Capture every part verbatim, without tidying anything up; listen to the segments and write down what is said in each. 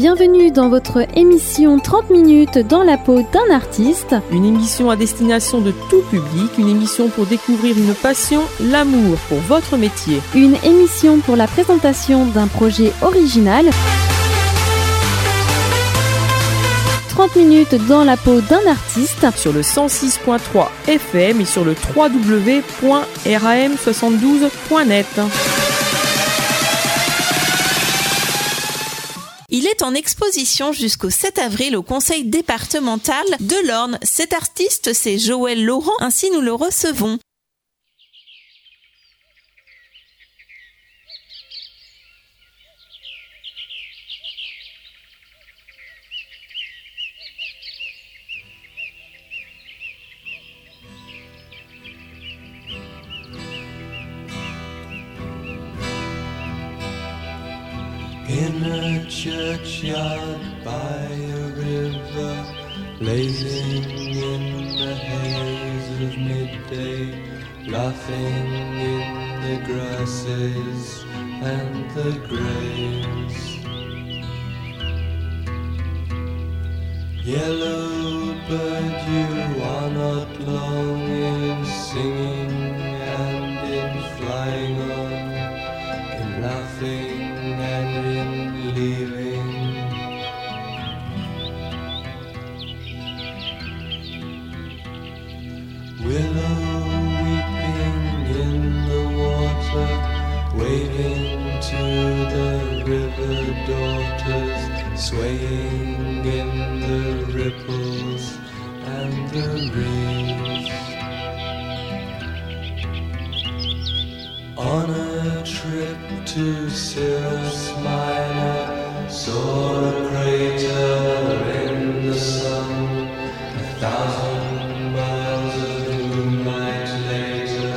Bienvenue dans votre émission trente minutes dans la peau d'un artiste. Une émission à destination de tout public, une émission pour découvrir une passion, l'amour pour votre métier. Une émission pour la présentation d'un projet original. trente minutes dans la peau d'un artiste. Sur le cent six point trois F M et sur le w w w point r a m soixante-douze point net. Il est en exposition jusqu'au sept avril au conseil départemental de l'Orne. Cet artiste, c'est Joël Laurent, ainsi nous le recevons. In a churchyard by a river, blazing in the haze of midday, laughing in the grasses and the graves. Yellow bird, you are not long in singing and in flying on, in laughing and in leaving. Willow weeping in the water, waving to the river daughters, swaying in the ripples and the reeds. On a trip to Cirrus Minor, saw a crater in the sun, a thousand miles of moonlight later.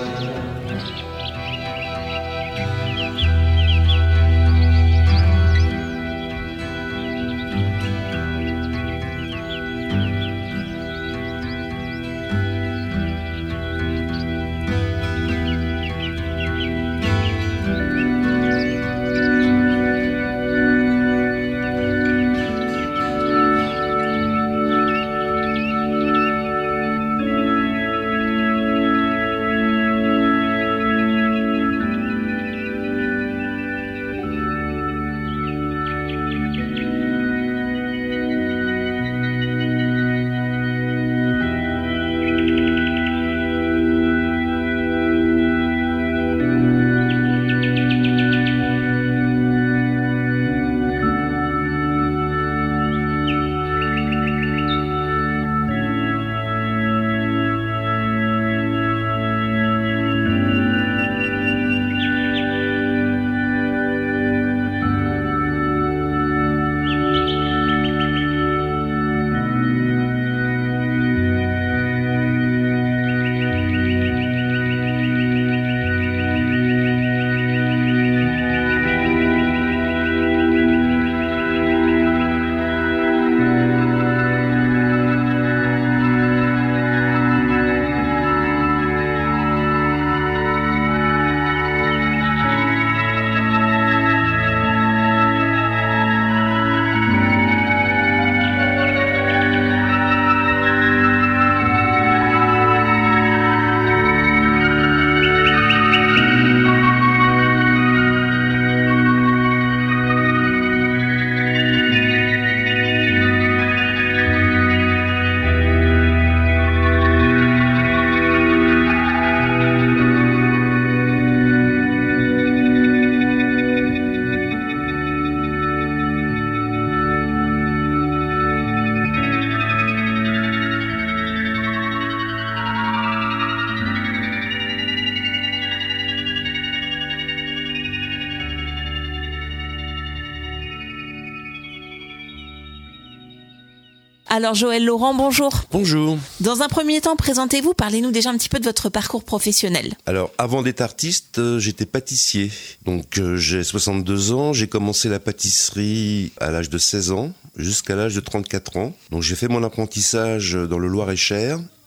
Alors Joël Laurent, bonjour. Bonjour. Dans un premier temps, présentez-vous, parlez-nous déjà un petit peu de votre parcours professionnel. Alors, avant d'être artiste, euh, j'étais pâtissier. Donc, euh, j'ai soixante-deux ans, j'ai commencé la pâtisserie à l'âge de seize ans, jusqu'à l'âge de trente-quatre ans. Donc, j'ai fait mon apprentissage dans le Loir-et-Cher.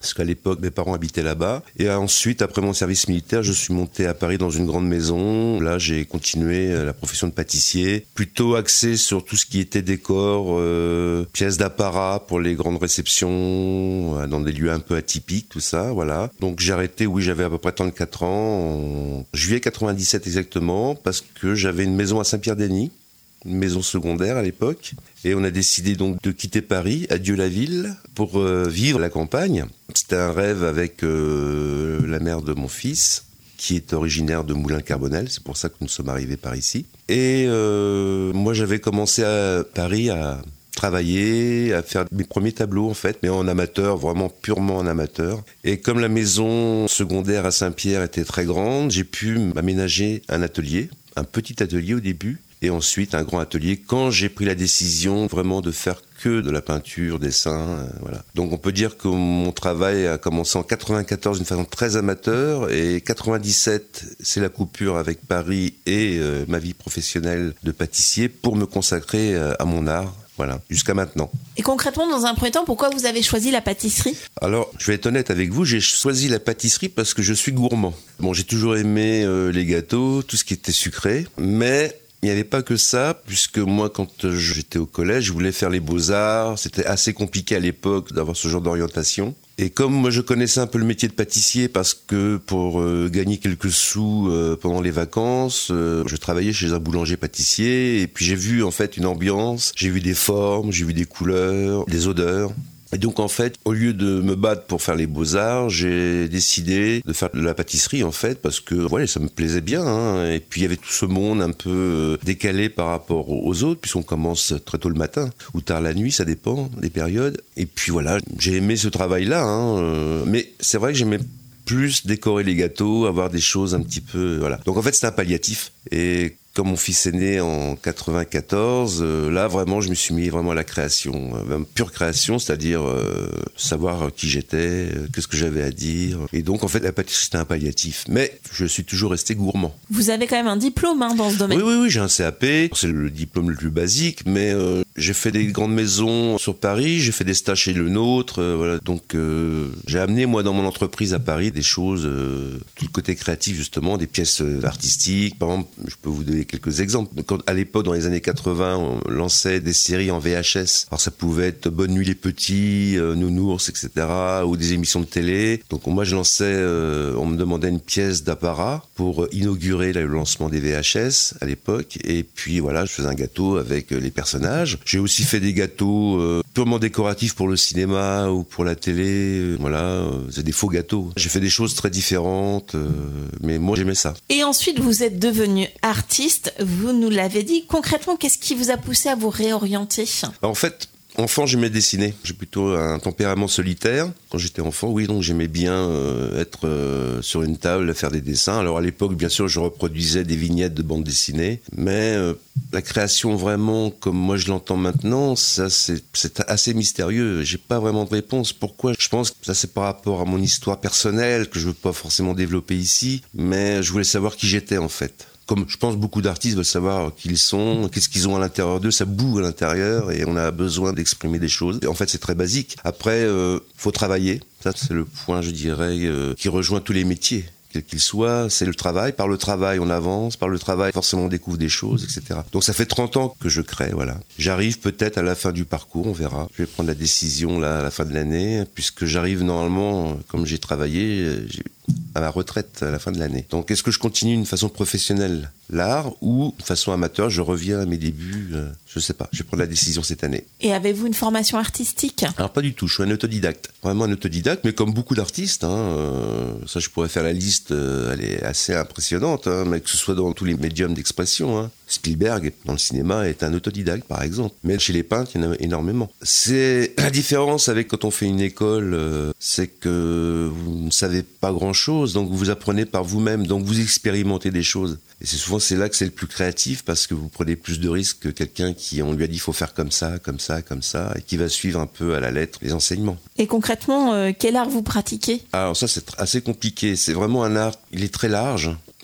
parce qu'à l'époque, mes parents habitaient là-bas. Et ensuite, après mon service militaire, je suis monté à Paris dans une grande maison. Là, j'ai continué la profession de pâtissier, plutôt axé sur tout ce qui était décor, euh, pièces d'apparat pour les grandes réceptions, dans des lieux un peu atypiques, tout ça, voilà. Donc j'ai arrêté, oui, j'avais à peu près trente-quatre ans, en juillet quatre-vingt-dix-sept exactement, parce que j'avais une maison à Saint-Pierre-d'Eny, une maison secondaire à l'époque, et on a décidé donc de quitter Paris, adieu la ville, pour euh, vivre à la campagne. C'était un rêve avec euh, la mère de mon fils, qui est originaire de Moulins-Carbonel, c'est pour ça que nous sommes arrivés par ici. Et euh, moi j'avais commencé à Paris à travailler, à faire mes premiers tableaux en fait, mais en amateur, vraiment purement en amateur. Et comme la maison secondaire à Saint-Pierre était très grande, j'ai pu m'aménager un atelier, un petit atelier au début, et ensuite un grand atelier quand j'ai pris la décision vraiment de faire que de la peinture, dessin, euh, voilà. Donc on peut dire que mon travail a commencé en quatre-vingt-quatorze d'une façon très amateur, et quatre-vingt-dix-sept c'est la coupure avec Paris et euh, ma vie professionnelle de pâtissier pour me consacrer euh, à mon art. Voilà, jusqu'à maintenant. Et concrètement, dans un premier temps, pourquoi vous avez choisi la pâtisserie ? Alors, je vais être honnête avec vous, j'ai choisi la pâtisserie parce que je suis gourmand. Bon, j'ai toujours aimé euh, les gâteaux, tout ce qui était sucré, mais il n'y avait pas que ça, puisque moi, quand j'étais au collège, je voulais faire les beaux-arts. C'était assez compliqué à l'époque d'avoir ce genre d'orientation. Et comme moi, je connaissais un peu le métier de pâtissier, parce que pour euh, gagner quelques sous euh, pendant les vacances, euh, je travaillais chez un boulanger-pâtissier. Et puis j'ai vu en fait une ambiance, j'ai vu des formes, j'ai vu des couleurs, des odeurs. Et donc en fait, au lieu de me battre pour faire les beaux-arts, j'ai décidé de faire de la pâtisserie en fait, parce que voilà, ça me plaisait bien, hein. Et puis il y avait tout ce monde un peu décalé par rapport aux autres, puisqu'on commence très tôt le matin ou tard la nuit, ça dépend des périodes. Et puis voilà, j'ai aimé ce travail-là, hein. Mais c'est vrai que j'aimais plus décorer les gâteaux, avoir des choses un petit peu, voilà. Donc en fait, c'était un palliatif. Et comme mon fils est né en quatre-vingt-quatorze, euh, là vraiment je me suis mis vraiment à la création, euh, pure création, c'est-à-dire euh, savoir qui j'étais, euh, qu'est-ce que j'avais à dire. Et donc en fait la pâtisserie c'était un palliatif, mais je suis toujours resté gourmand. Vous avez quand même un diplôme hein, dans ce domaine. Oui, oui, oui, j'ai un C A P, c'est le diplôme le plus basique, mais euh, j'ai fait des grandes maisons sur Paris, j'ai fait des stages chez Le Nôtre, euh, voilà. Donc euh, j'ai amené moi dans mon entreprise à Paris des choses, euh, tout le côté créatif justement, des pièces euh, artistiques. Par exemple, je peux vous donner quelques exemples. Quand, à l'époque, dans les années quatre-vingts, on lançait des séries en V H S. Alors ça pouvait être Bonne nuit les petits, euh, Nounours, et cetera, ou des émissions de télé. Donc moi, je lançais, euh, on me demandait une pièce d'apparat pour inaugurer là, le lancement des V H S à l'époque. Et puis voilà, je faisais un gâteau avec euh, les personnages. J'ai aussi fait des gâteaux euh, purement décoratifs pour le cinéma ou pour la télé. Euh, voilà, euh, c'est des faux gâteaux. J'ai fait des choses très différentes, euh, mais moi, j'aimais ça. Et ensuite, vous êtes devenu artiste. Vous nous l'avez dit. Concrètement, qu'est-ce qui vous a poussé à vous réorienter ? En fait, enfant, j'aimais dessiner. J'ai plutôt un tempérament solitaire. Quand j'étais enfant, oui, donc j'aimais bien euh, être euh, sur une table, faire des dessins. Alors à l'époque, bien sûr, je reproduisais des vignettes de bande dessinée. Mais euh, la création vraiment, comme moi je l'entends maintenant, ça c'est, c'est assez mystérieux. J'ai pas vraiment de réponse. Pourquoi ? Je pense que ça c'est par rapport à mon histoire personnelle, que je veux pas forcément développer ici. Mais je voulais savoir qui j'étais en fait. Comme je pense beaucoup d'artistes veulent savoir qui ils sont, qu'est-ce qu'ils ont à l'intérieur d'eux, ça boue à l'intérieur et on a besoin d'exprimer des choses. Et en fait, c'est très basique. Après, euh, faut travailler. Ça, c'est le point, je dirais, euh, qui rejoint tous les métiers. Quel qu'il soit, c'est le travail. Par le travail, on avance. Par le travail, forcément, on découvre des choses, et cetera. Donc, ça fait trente ans que je crée, voilà. J'arrive peut-être à la fin du parcours, on verra. Je vais prendre la décision, là, à la fin de l'année, puisque j'arrive normalement, comme j'ai travaillé, j'ai à ma retraite à la fin de l'année. Donc, est-ce que je continue d'une façon professionnelle l'art ou de façon amateur, je reviens à mes débuts, euh, je sais pas. Je vais prendre la décision cette année. Et avez-vous une formation artistique ? Alors pas du tout, je suis un autodidacte. Vraiment un autodidacte, mais comme beaucoup d'artistes, hein, euh, ça je pourrais faire la liste, euh, elle est assez impressionnante, hein, mais que ce soit dans tous les médiums d'expression. Hein. Spielberg, dans le cinéma, est un autodidacte, par exemple. Mais chez les peintres, il y en a énormément. C'est la différence avec quand on fait une école, euh, c'est que vous ne savez pas grand-chose, donc vous apprenez par vous-même, donc vous expérimentez des choses. Et c'est souvent c'est là que c'est le plus créatif parce que vous prenez plus de risques que quelqu'un qui on lui a dit il faut faire comme ça, comme ça, comme ça, et qui va suivre un peu à la lettre les enseignements. Et concrètement, euh, quel art vous pratiquez ? Alors ça c'est assez compliqué. C'est vraiment un art, il est très large.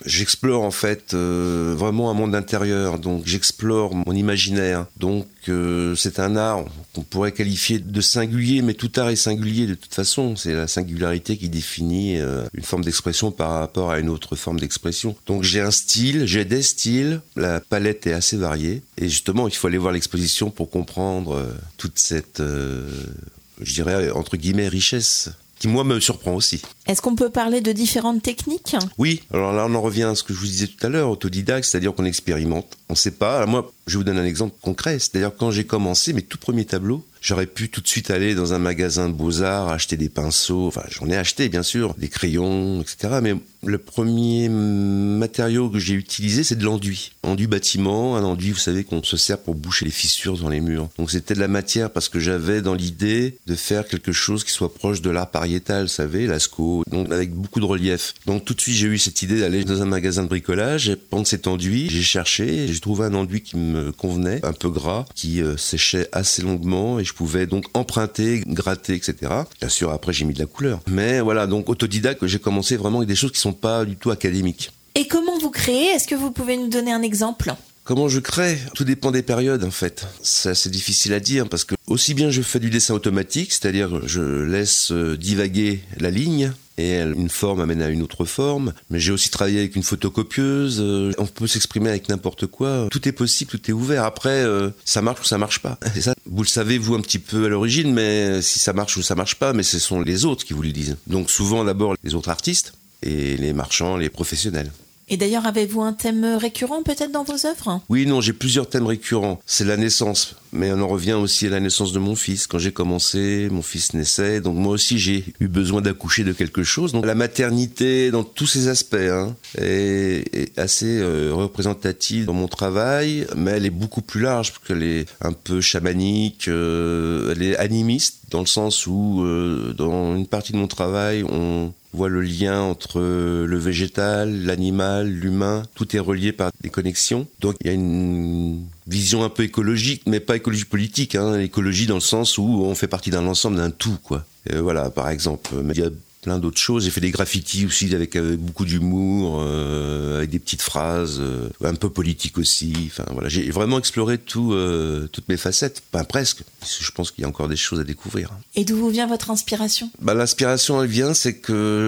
J'explore en fait euh, vraiment un monde intérieur, donc j'explore mon imaginaire. Donc euh, c'est un art qu'on pourrait qualifier de singulier, mais tout art est singulier de toute façon. C'est la singularité qui définit euh, une forme d'expression par rapport à une autre forme d'expression. Donc j'ai un style, j'ai des styles, la palette est assez variée. Et justement, il faut aller voir l'exposition pour comprendre euh, toute cette, euh, je dirais, entre guillemets, richesse, qui moi me surprend aussi. Est-ce qu'on peut parler de différentes techniques ? Oui, alors là on en revient à ce que je vous disais tout à l'heure, autodidacte, c'est-à-dire qu'on expérimente, on ne sait pas. Alors moi, je vous donne un exemple concret, c'est-à-dire quand j'ai commencé mes tout premiers tableaux, j'aurais pu tout de suite aller dans un magasin de beaux-arts, acheter des pinceaux, enfin j'en ai acheté bien sûr, des crayons, et cetera. Mais le premier matériau que j'ai utilisé, c'est de l'enduit. Enduit bâtiment, un enduit, vous savez, qu'on se sert pour boucher les fissures dans les murs. Donc c'était de la matière parce que j'avais dans l'idée de faire quelque chose qui soit proche de l'art pariétal, vous savez, Lascaux, donc avec beaucoup de relief. Donc tout de suite j'ai eu cette idée d'aller dans un magasin de bricolage et prendre cet enduit. J'ai cherché, j'ai trouvé un enduit qui me convenait, un peu gras, qui euh, séchait assez longuement et je pouvais donc emprunter, gratter, et cetera. Bien sûr, après j'ai mis de la couleur. Mais voilà, donc autodidacte, j'ai commencé vraiment avec des choses qui sont pas du tout académiques. Et comment vous créez ? Est-ce que vous pouvez nous donner un exemple ? Comment je crée ? Tout dépend des périodes en fait. C'est assez difficile à dire parce que aussi bien je fais du dessin automatique, c'est-à-dire je laisse divaguer la ligne et une forme amène à une autre forme, mais j'ai aussi travaillé avec une photocopieuse, on peut s'exprimer avec n'importe quoi, tout est possible, tout est ouvert. Après, ça marche ou ça marche pas. Et ça, vous le savez vous un petit peu à l'origine, mais si ça marche ou ça marche pas, mais ce sont les autres qui vous le disent. Donc souvent d'abord les autres artistes et les marchands, les professionnels. Et d'ailleurs, avez-vous un thème récurrent peut-être dans vos œuvres ? Oui, non, j'ai plusieurs thèmes récurrents. C'est la naissance, mais on en revient aussi à la naissance de mon fils. Quand j'ai commencé, mon fils naissait, donc moi aussi j'ai eu besoin d'accoucher de quelque chose. Donc la maternité, dans tous ses aspects, hein, est, est assez euh, représentative dans mon travail, mais elle est beaucoup plus large, parce qu'elle est un peu chamanique, euh, elle est animiste, dans le sens où, euh, dans une partie de mon travail, on voit le lien entre le végétal, l'animal, l'humain, tout est relié par des connexions. Donc il y a une vision un peu écologique, mais pas écologie politique, hein, écologie dans le sens où on fait partie d'un ensemble, d'un tout, quoi. Et voilà, par exemple, mais il y a plein d'autres choses. J'ai fait des graffitis aussi avec, avec beaucoup d'humour, euh, avec des petites phrases, euh, un peu politiques aussi. Enfin voilà, j'ai vraiment exploré tout, euh, toutes mes facettes, pas presque. Je pense qu'il y a encore des choses à découvrir. Et d'où vous vient votre inspiration ? Bah, l'inspiration, elle vient, c'est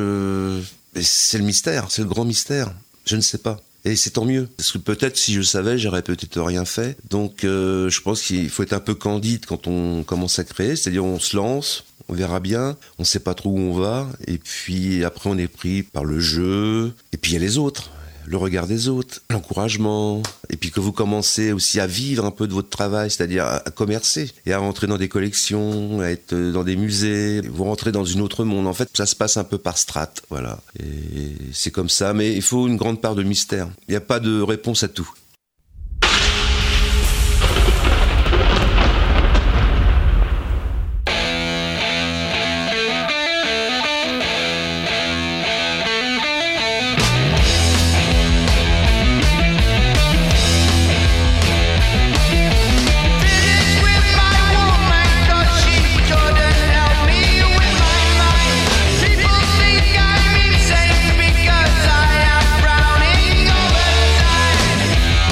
que c'est le mystère, c'est le grand mystère. Je ne sais pas. Et c'est tant mieux. Parce que peut-être, si je savais, j'aurais peut-être rien fait. Donc, euh, je pense qu'il faut être un peu candide quand on commence à créer. C'est-à-dire, on se lance, on verra bien, on sait pas trop où on va. Et puis, après, on est pris par le jeu. Et puis, il y a les autres. Le regard des autres, l'encouragement, et puis que vous commencez aussi à vivre un peu de votre travail, c'est-à-dire à commercer, et à rentrer dans des collections, à être dans des musées, vous rentrez dans une autre monde. En fait, ça se passe un peu par strates, voilà. Et c'est comme ça, mais il faut une grande part de mystère. Il n'y a pas de réponse à tout. Because I am drowning over time.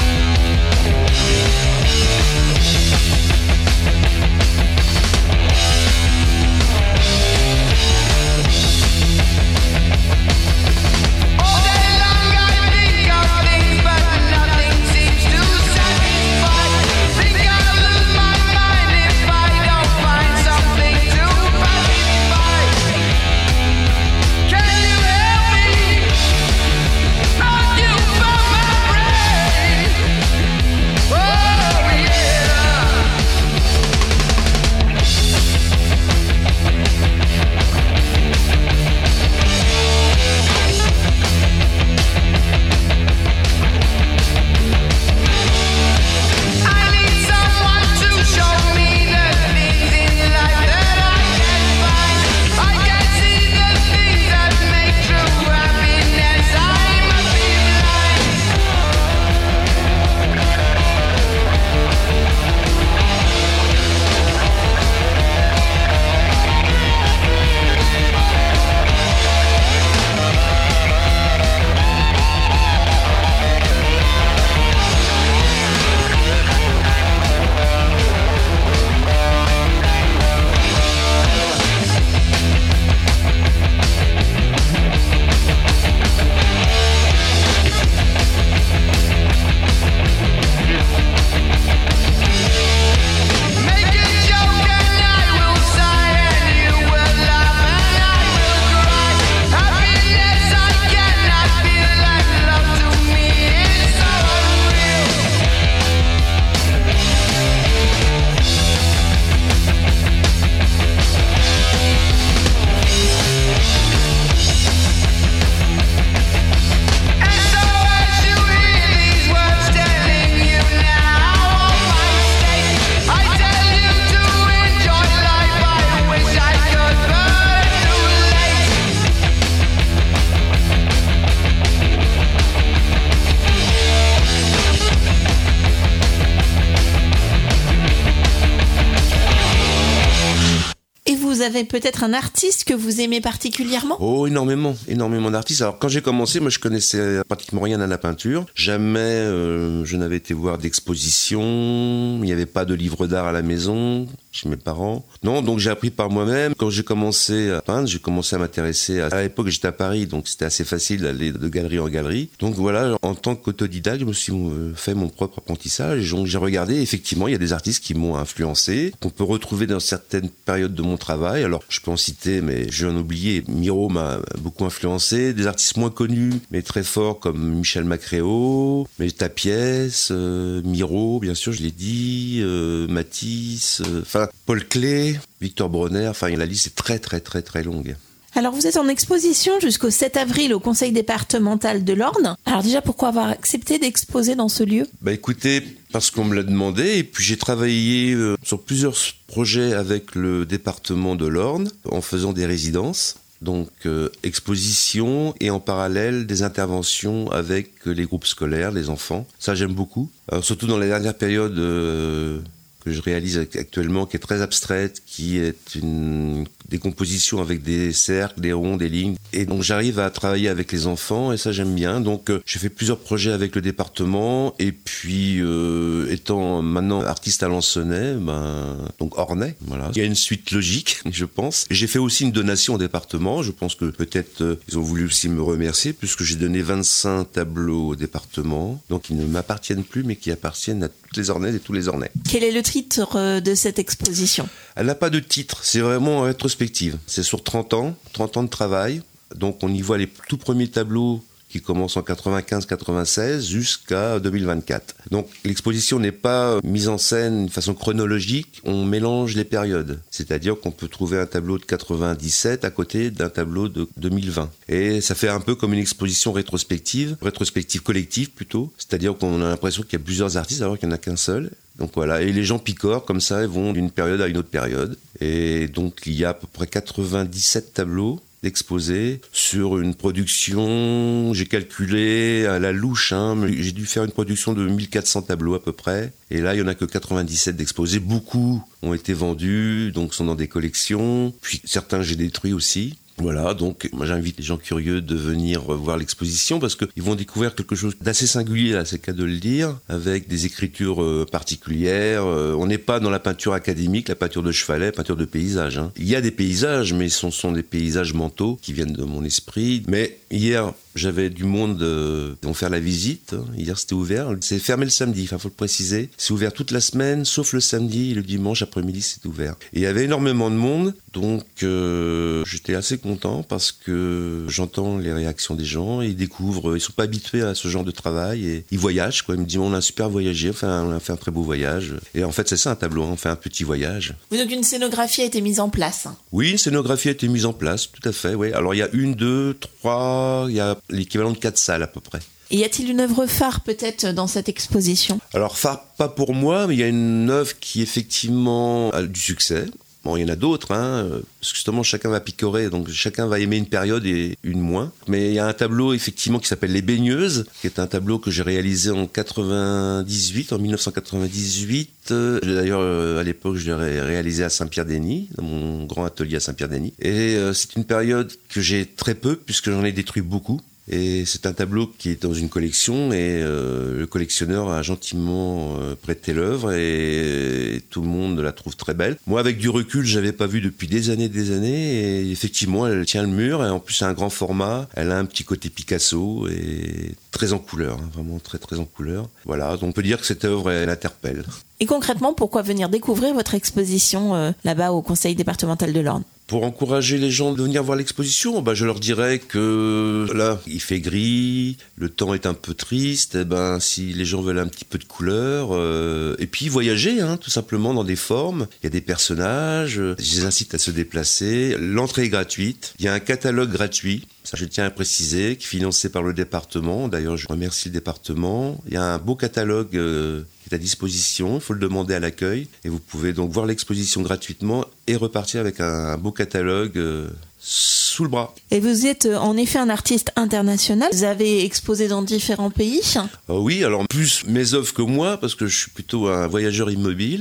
avez peut-être un artiste que vous aimez particulièrement ? Oh, énormément, énormément d'artistes. Alors quand j'ai commencé, moi je connaissais pratiquement rien à la peinture. Jamais euh, je n'avais été voir d'exposition, il n'y avait pas de livre d'art à la maison chez mes parents. Non, donc j'ai appris par moi-même. Quand j'ai commencé à peindre, j'ai commencé à m'intéresser. À, à l'époque, j'étais à Paris, donc c'était assez facile d'aller de galerie en galerie. Donc voilà, en tant qu'autodidacte, je me suis fait mon propre apprentissage. Donc j'ai regardé, effectivement, il y a des artistes qui m'ont influencé, qu'on peut retrouver dans certaines périodes de mon travail. Alors je peux en citer, mais je vais en oublier. Miro m'a beaucoup influencé. Des artistes moins connus, mais très forts, comme Michel Macréo, mais Tapiès, euh, Miro, bien sûr, je l'ai dit, euh, Matisse, enfin, euh, Paul Klee, Victor Bronner, enfin la liste est très très très très longue. Alors vous êtes en exposition jusqu'au sept avril au Conseil départemental de l'Orne. Alors déjà, pourquoi avoir accepté d'exposer dans ce lieu ? Bah écoutez, parce qu'on me l'a demandé, et puis j'ai travaillé euh, sur plusieurs projets avec le département de l'Orne en faisant des résidences. Donc euh, exposition et en parallèle des interventions avec les groupes scolaires, les enfants. Ça j'aime beaucoup. Alors, surtout dans la dernière période euh, que je réalise actuellement, qui est très abstraite, qui est une décomposition avec des cercles, des ronds, des lignes. Et donc j'arrive à travailler avec les enfants et ça j'aime bien. Donc euh, j'ai fait plusieurs projets avec le département et puis euh, étant maintenant artiste à Lansonnais, ben, donc Ornais, voilà. Il y a une suite logique, je pense. J'ai fait aussi une donation au département. Je pense que peut-être euh, ils ont voulu aussi me remercier puisque j'ai donné vingt-cinq tableaux au département. Donc ils ne m'appartiennent plus mais qui appartiennent à toutes les Ornaises et tous les Ornais. Quel est le titre de cette exposition ? Elle n'a pas de titre, c'est vraiment rétrospective. C'est sur trente ans, trente ans de travail. Donc on y voit les tout premiers tableaux qui commencent en quatre-vingt-quinze quatre-vingt-seize jusqu'à deux mille vingt-quatre. Donc l'exposition n'est pas mise en scène d'une façon chronologique, on mélange les périodes. C'est-à-dire qu'on peut trouver un tableau de quatre-vingt-dix-sept à côté d'un tableau de deux mille vingt. Et ça fait un peu comme une exposition rétrospective, rétrospective collective plutôt. C'est-à-dire qu'on a l'impression qu'il y a plusieurs artistes alors qu'il n'y en a qu'un seul. Donc voilà, et les gens picorent comme ça, ils vont d'une période à une autre période. Et donc il y a à peu près quatre-vingt-dix-sept tableaux exposés sur une production, j'ai calculé à la louche, hein, mais j'ai dû faire une production de mille quatre cents tableaux à peu près. Et là, il n'y en a que quatre-vingt-dix-sept d'exposés. Beaucoup ont été vendus, donc sont dans des collections. Puis certains, j'ai détruits aussi. Voilà, donc moi j'invite les gens curieux de venir voir l'exposition parce qu'ils vont découvrir quelque chose d'assez singulier, là, c'est le cas de le dire, avec des écritures euh, particulières. Euh, on n'est pas dans la peinture académique, la peinture de chevalet, la peinture de paysage. Hein. Il y a des paysages, mais ce sont des paysages mentaux qui viennent de mon esprit. Mais hier, j'avais du monde euh, vont faire la visite. Hier, c'était ouvert. C'est fermé le samedi, enfin, faut le préciser. C'est ouvert toute la semaine, sauf le samedi et le dimanche après-midi, c'est ouvert. Et il y avait énormément de monde, donc euh, j'étais assez content parce que j'entends les réactions des gens. Ils découvrent, ils sont pas habitués à ce genre de travail et ils voyagent, quoi. Ils me disent, on a super voyagé, enfin, on a fait un très beau voyage. Et en fait, c'est ça un tableau, hein, on fait un petit voyage. Oui, donc une scénographie a été mise en place. Oui, une scénographie a été mise en place, tout à fait, oui. Alors il y a une, deux, trois, il y a l'équivalent de quatre salles à peu près. Et y a-t-il une œuvre phare peut-être dans cette exposition ? Alors phare, pas pour moi, mais il y a une œuvre qui effectivement a du succès. Bon, il y en a d'autres, hein, parce que justement chacun va picorer, donc chacun va aimer une période et une moins. Mais il y a un tableau effectivement qui s'appelle Les Baigneuses, qui est un tableau que j'ai réalisé en quatre-vingt-dix-huit, en dix-neuf cent quatre-vingt-dix-huit. D'ailleurs, à l'époque, je l'ai réalisé à Saint-Pierre-des-Nies, dans mon grand atelier à Saint-Pierre-des-Nies. Et euh, c'est une période que j'ai très peu, puisque j'en ai détruit beaucoup. Et c'est un tableau qui est dans une collection et euh, le collectionneur a gentiment euh, prêté l'œuvre et, et tout le monde la trouve très belle. Moi, avec du recul, je l'avais pas vue depuis des années des années et effectivement, elle tient le mur et en plus, c'est un grand format. Elle a un petit côté Picasso et très en couleur, hein, vraiment très très en couleur. Voilà, donc on peut dire que cette œuvre, elle interpelle. Et concrètement, pourquoi venir découvrir votre exposition euh, là-bas au Conseil départemental de l'Orne ? Pour encourager les gens de venir voir l'exposition, bah je leur dirais que là, il fait gris, le temps est un peu triste, et ben si les gens veulent un petit peu de couleur, euh, et puis voyager, hein, tout simplement dans des formes, il y a des personnages, je les incite à se déplacer, l'entrée est gratuite, il y a un catalogue gratuit, ça je tiens à préciser, qui est financé par le département, d'ailleurs je remercie le département, il y a un beau catalogue euh, qui est à disposition, il faut le demander à l'accueil, et vous pouvez donc voir l'exposition gratuitement et repartir avec un, un beau catalogue euh, sous le bras. Et vous êtes en effet un artiste international, vous avez exposé dans différents pays. Euh, oui, alors plus mes œuvres que moi, parce que je suis plutôt un voyageur immobile.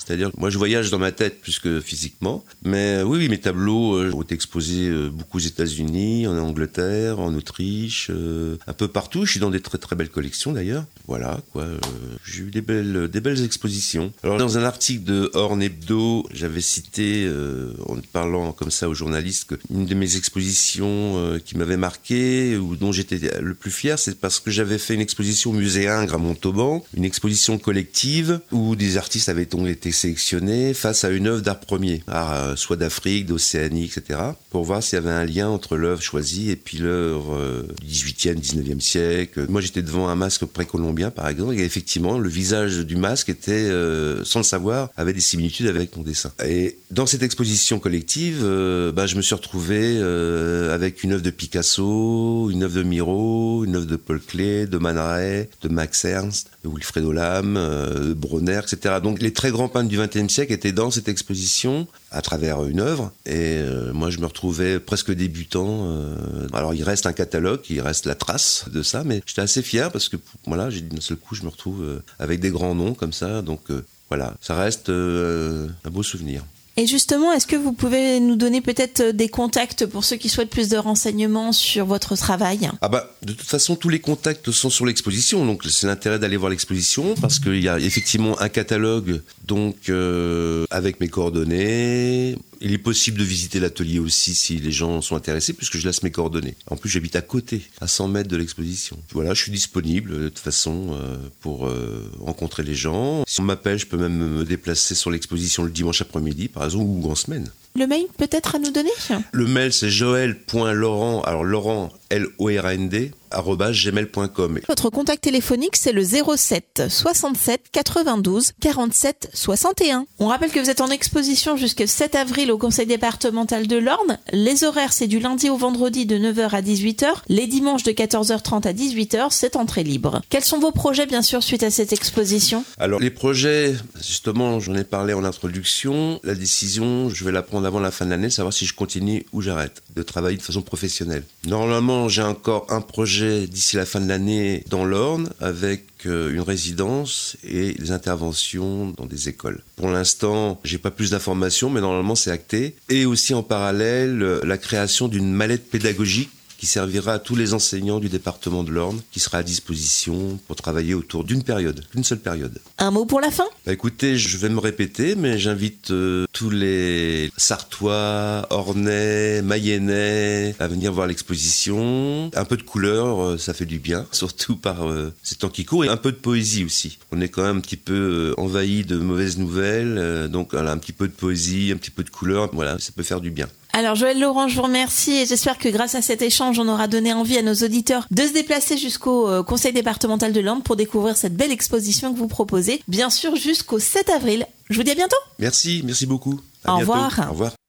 C'est-à-dire, moi je voyage dans ma tête plus que physiquement. Mais oui, oui mes tableaux euh, ont été exposés euh, beaucoup aux États-Unis, en Angleterre, en Autriche, euh, un peu partout. Je suis dans des très très belles collections d'ailleurs. Voilà, quoi. Euh, j'ai eu des belles, des belles expositions. Alors, dans un article de Horn Hebdo, j'avais cité, euh, en parlant comme ça aux journalistes, qu'une de mes expositions euh, qui m'avait marqué, ou dont j'étais le plus fier, c'est parce que j'avais fait une exposition au musée Ingres à Montauban, une exposition collective où des artistes avaient donc été sélectionnés face à une œuvre d'art premier, art, soit d'Afrique, d'Océanie, et cetera, pour voir s'il y avait un lien entre l'œuvre choisie et puis l'œuvre euh, du dix-huitième, dix-neuvième siècle. Moi, j'étais devant un masque précolombien, par exemple, et effectivement, le visage du masque était, euh, sans le savoir, avait des similitudes avec mon dessin. Et dans cette exposition collective, euh, bah, je me suis retrouvé euh, avec une œuvre de Picasso, une œuvre de Miro, une œuvre de Paul Klee, de Man Ray, de Max Ernst, de Wilfredo Lam, euh, de Bronner, et cetera. Donc les très grands peintres du vingtième siècle étaient dans cette exposition à travers une œuvre, et euh, moi je me retrouvais presque débutant. Euh, alors il reste un catalogue, il reste la trace de ça, mais j'étais assez fier parce que voilà, j'ai d'un seul coup je me retrouve euh, avec des grands noms comme ça, donc euh, voilà, ça reste euh, un beau souvenir. Et justement, est-ce que vous pouvez nous donner peut-être des contacts pour ceux qui souhaitent plus de renseignements sur votre travail ? Ah bah, de toute façon, tous les contacts sont sur l'exposition, donc c'est l'intérêt d'aller voir l'exposition, parce qu'il y a effectivement un catalogue, donc euh, avec mes coordonnées. Il est possible de visiter l'atelier aussi si les gens sont intéressés, puisque je laisse mes coordonnées. En plus, j'habite à côté, à cent mètres de l'exposition. Voilà, je suis disponible de toute façon euh, pour euh, rencontrer les gens. Si on m'appelle, je peux même me déplacer sur l'exposition le dimanche après-midi, par exemple, ou en semaine. Le mail peut-être à nous donner ? Le mail, c'est joël point laurent, alors Laurent, L O R A N D, arobase gmail point com. Votre contact téléphonique, c'est le zéro sept soixante-sept quatre-vingt-douze quarante-sept soixante et un. On rappelle que vous êtes en exposition jusqu'au sept avril au Conseil départemental de l'Orne. Les horaires, c'est du lundi au vendredi de neuf heures à dix-huit heures. Les dimanches de quatorze heures trente à dix-huit heures, c'est entrée libre. Quels sont vos projets, bien sûr, suite à cette exposition ? Alors, les projets, justement, j'en ai parlé en introduction. La décision, je vais la prendre avant la fin de l'année, savoir si je continue ou j'arrête de travailler de façon professionnelle. Normalement, j'ai encore un projet d'ici la fin de l'année dans l'Orne avec une résidence et des interventions dans des écoles. Pour l'instant, j'ai pas plus d'informations, mais normalement c'est acté. Et aussi en parallèle, la création d'une mallette pédagogique qui servira à tous les enseignants du département de l'Orne, qui sera à disposition pour travailler autour d'une période, d'une seule période. Un mot pour la fin ? Bah écoutez, je vais me répéter, mais j'invite euh, tous les Sartois, Ornais, Mayennais à venir voir l'exposition. Un peu de couleur, euh, ça fait du bien, surtout par euh, ces temps qui courent, et un peu de poésie aussi. On est quand même un petit peu euh, envahi de mauvaises nouvelles, euh, donc voilà, un petit peu de poésie, un petit peu de couleur, voilà, ça peut faire du bien. Alors Joël Laurent, je vous remercie et j'espère que grâce à cet échange, on aura donné envie à nos auditeurs de se déplacer jusqu'au euh, Conseil départemental de l'Orne pour découvrir cette belle exposition que vous proposez, bien sûr jusqu'au sept avril. Je vous dis à bientôt. Merci, merci beaucoup. À Au bientôt. revoir. Au revoir.